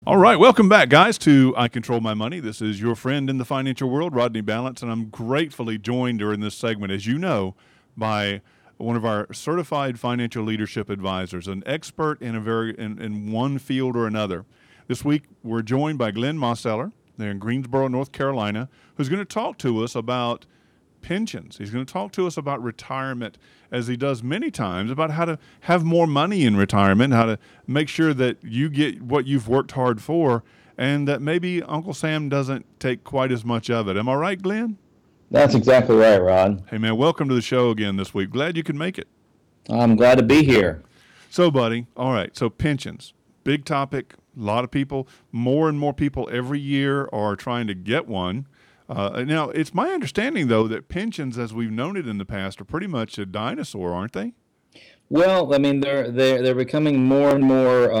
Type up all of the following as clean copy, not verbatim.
All right, welcome back, guys, to I Control My Money. This is your friend in the financial world, Rodney Balance, and I'm gratefully joined during this segment, as you know, by one of our certified financial leadership advisors, an expert in in one field or another. This week, we're joined by Glenn Mosseller. They're in Greensboro, North Carolina, who's going to talk to us about pensions. He's going to talk to us about retirement, as he does many times, about how to have more money in retirement, how to make sure that you get what you've worked hard for, and that maybe Uncle Sam doesn't take quite as much of it. Am I right, Glenn? That's exactly right, Rod. Hey, man, welcome to the show again this week. Glad you could make it. I'm glad to be here. So, buddy, all right, so pensions, big topic. A lot of people, more and more people every year are trying to get one. Now, it's my understanding, though, that pensions, as we've known it in the past, are pretty much a dinosaur, aren't they? Well, I mean, they're becoming more and more,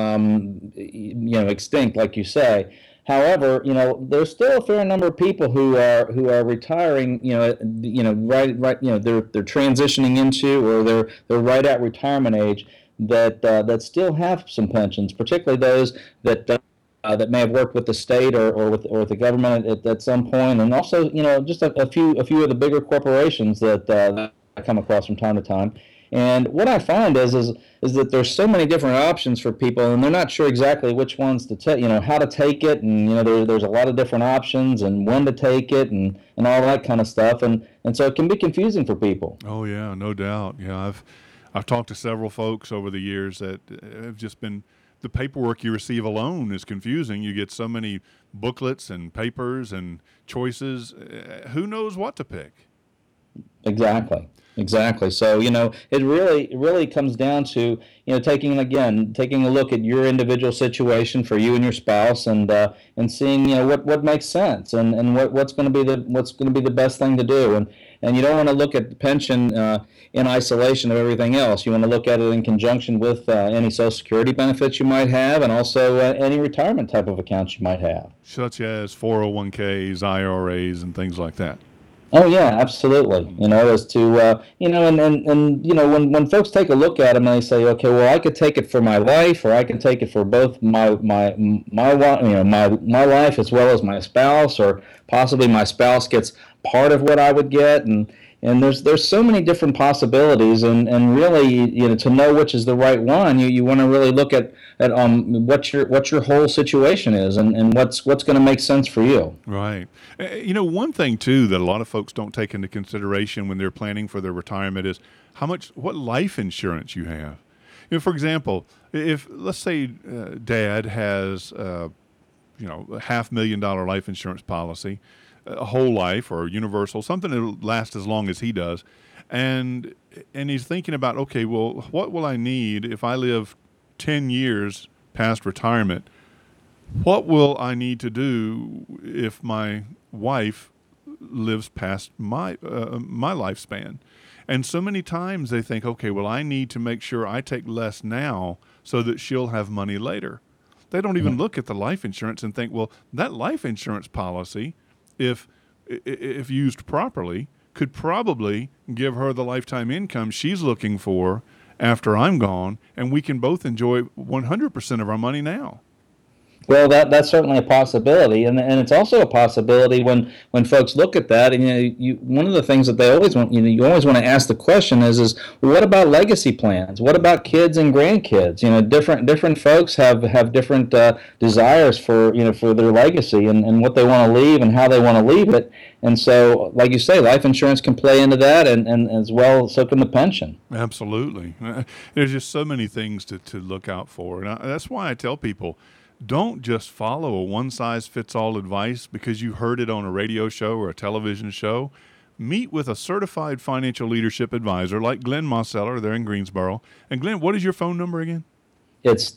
extinct, like you say. However, there's still a fair number of people who are retiring. They're transitioning into, or they're right at retirement age that still have some pensions, particularly those that may have worked with the state or with the government at some point, and also just a few of the bigger corporations that I come across from time to time. And what I find is that there's so many different options for people, and they're not sure exactly which ones to take, how to take it, and there's a lot of different options and when to take it and all that kind of stuff, and so it can be confusing for people. Oh yeah, no doubt. Yeah, I've talked to several folks over the years that have just been the paperwork you receive alone is confusing. You get so many booklets and papers and choices. Who knows what to pick? Exactly. Exactly. So, it really comes down to, taking a look at your individual situation for you and your spouse, and seeing, what makes sense, and what's going to be the best thing to do. And you don't want to look at the pension in isolation of everything else. You want to look at it in conjunction with any Social Security benefits you might have, and also any retirement type of accounts you might have. Such as 401ks, IRAs, and things like that. Oh yeah, absolutely. As to when folks take a look at them and they say, okay, well, I could take it for my life, or I can take it for both my life as well as my spouse, or possibly my spouse gets part of what I would get, and there's so many different possibilities, and really, to know which is the right one, you want to really look at what your whole situation is, and what's going to make sense for you. Right. One thing too that a lot of folks don't take into consideration when they're planning for their retirement is what life insurance you have. For example, if let's say Dad has a $500,000 life insurance policy, a whole life or universal, something that'll last as long as he does, and he's thinking about, okay, well, what will I need if I live 10 years past retirement? What will I need to do if my wife lives past my lifespan? And so many times they think, okay, well, I need to make sure I take less now so that she'll have money later. They don't even look at the life insurance and think, well, that life insurance policy, if used properly, could probably give her the lifetime income she's looking for after I'm gone, and we can both enjoy 100% of our money now. Well, that's certainly a possibility, and it's also a possibility when folks look at that, and one of the things that they always want, you always want to ask the question is well, what about legacy plans? What about kids and grandkids? Different folks have different desires for their legacy, and what they want to leave and how they want to leave it. And so, like you say, life insurance can play into that, and as well, so can the pension. Absolutely. There's just so many things to look out for, and that's why I tell people, don't just follow a one-size-fits-all advice because you heard it on a radio show or a television show. Meet with a certified financial leadership advisor like Glenn Mosseller there in Greensboro. And Glenn, what is your phone number again? It's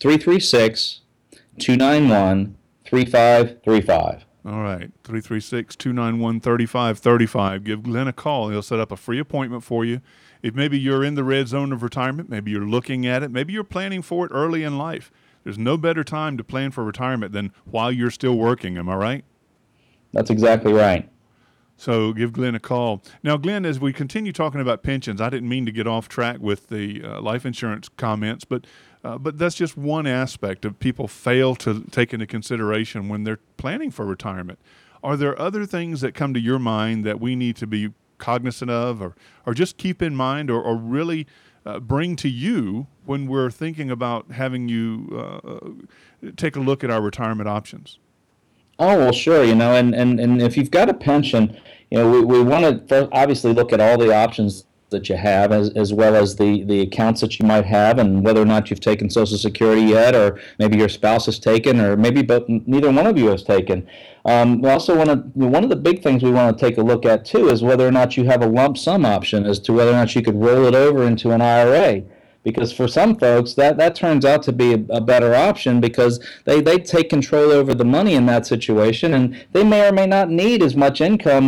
336-291-3535. All right, 336-291-3535. Give Glenn a call. He'll set up a free appointment for you. If maybe you're in the red zone of retirement, maybe you're looking at it, maybe you're planning for it early in life. There's no better time to plan for retirement than while you're still working. Am I right? That's exactly right. So give Glenn a call. Now, Glenn, as we continue talking about pensions, I didn't mean to get off track with the life insurance comments, but But that's just one aspect of people fail to take into consideration when they're planning for retirement. Are there other things that come to your mind that we need to be cognizant of, or just keep in mind, or really bring to you when we're thinking about having you take a look at our retirement options? Oh, well, sure, and if you've got a pension, we want to obviously look at all the options that you have, as well as the accounts that you might have, and whether or not you've taken Social Security yet, or maybe your spouse has taken, or maybe but neither one of you has taken. We also want to, one of the big things we want to take a look at too is whether or not you have a lump sum option, as to whether or not you could roll it over into an IRA. Because for some folks, that turns out to be a better option, because they take control over the money in that situation, and they may or may not need as much income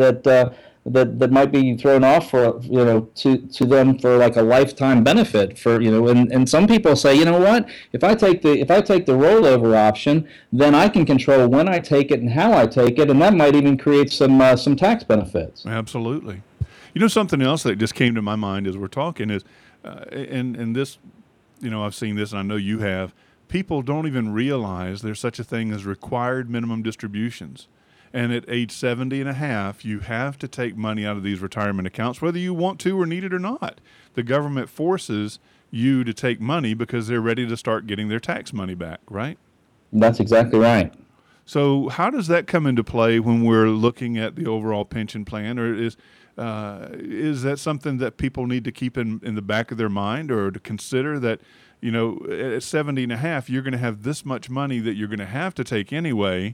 that might be thrown off for to them for like a lifetime benefit for and some people say, what, if I take the rollover option, then I can control when I take it and how I take it, and that might even create some tax benefits. Absolutely. Something else that just came to my mind as we're talking is, and this, I've seen this, and I know you have. People don't even realize there's such a thing as required minimum distributions. And at age 70 and a half, you have to take money out of these retirement accounts, whether you want to or need it or not. The government forces you to take money because they're ready to start getting their tax money back, right? That's exactly right. So how does that come into play when we're looking at the overall pension plan? Or is that something that people need to keep in the back of their mind, or to consider that, at 70 and a half, you're going to have this much money that you're going to have to take anyway?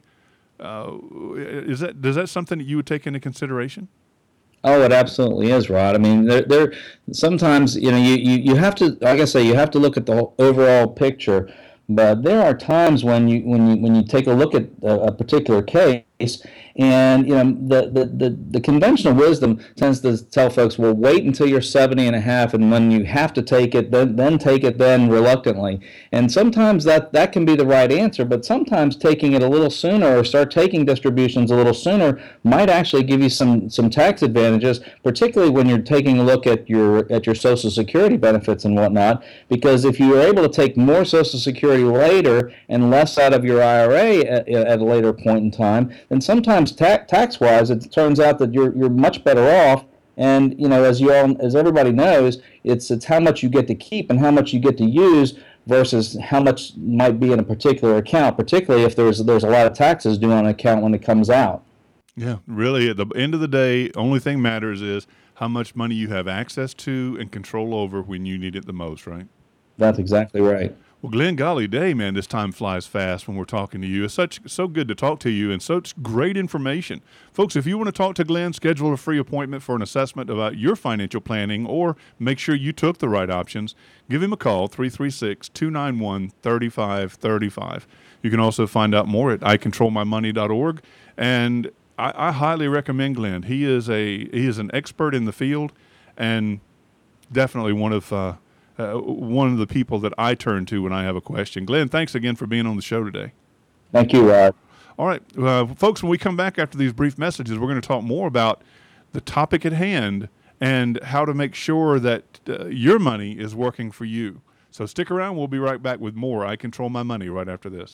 Does that something that you would take into consideration? Oh, it absolutely is, Rod. I mean, there sometimes you have to, like I say, you have to look at the overall picture. But there are times when you take a look at a particular case, and the conventional wisdom tends to tell folks, well, wait until you're 70 and a half, and when you have to take it, then take it then reluctantly. And sometimes that can be the right answer, but sometimes taking it a little sooner, or start taking distributions a little sooner, might actually give you some tax advantages, particularly when you're taking a look at your Social Security benefits and whatnot. Because if you are able to take more Social Security later and less out of your IRA at a later point in time, then sometimes tax-wise, it turns out that you're much better off. And as everybody knows, it's how much you get to keep and how much you get to use versus how much might be in a particular account, particularly if there's a lot of taxes due on an account when it comes out. Yeah, really, at the end of the day, only thing matters is how much money you have access to and control over when you need it the most, right? That's exactly right. Well, Glenn, golly day, man, this time flies fast when we're talking to you. It's so good to talk to you, and such great information. Folks, if you want to talk to Glenn, schedule a free appointment for an assessment about your financial planning, or make sure you took the right options. Give him a call, 336-291-3535. You can also find out more at icontrolmymoney.org, and I highly recommend Glenn. He is an expert in the field, and definitely one of the people that I turn to when I have a question. Glenn, thanks again for being on the show today. Thank you, Rod. All right, folks, when we come back after these brief messages, we're going to talk more about the topic at hand and how to make sure that your money is working for you. So stick around. We'll be right back with more I Control My Money right after this.